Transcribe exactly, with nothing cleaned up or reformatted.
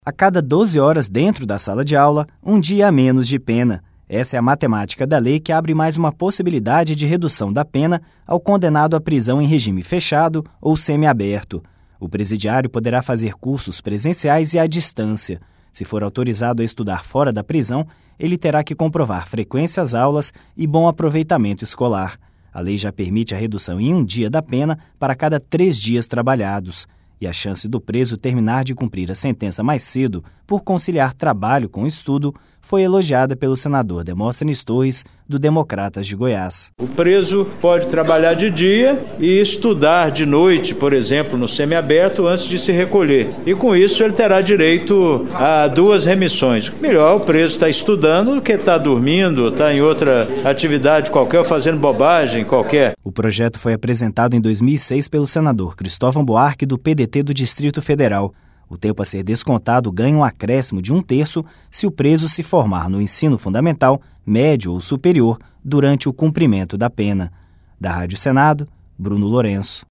A cada doze horas dentro da sala de aula, um dia a menos de pena. Essa é a matemática da lei que abre mais uma possibilidade de redução da pena ao condenado à prisão em regime fechado ou semiaberto. O presidiário poderá fazer cursos presenciais e à distância. Se for autorizado a estudar fora da prisão, ele terá que comprovar frequência às aulas e bom aproveitamento escolar. A lei já permite a redução em um dia da pena para cada três dias trabalhados. E a chance do preso terminar de cumprir a sentença mais cedo por conciliar trabalho com estudo foi elogiada pelo senador Demóstenes Torres, do Democratas de Goiás. O preso pode trabalhar de dia e estudar de noite, por exemplo, no semiaberto, antes de se recolher. E com isso ele terá direito a duas remissões. Melhor o preso estar estudando do que estar dormindo, estar em outra atividade qualquer, ou fazendo bobagem qualquer. O projeto foi apresentado em dois mil e seis pelo senador Cristóvão Buarque, do P D T do Distrito Federal. O tempo a ser descontado ganha um acréscimo de um terço se o preso se formar no ensino fundamental, médio ou superior durante o cumprimento da pena. Da Rádio Senado, Bruno Lourenço.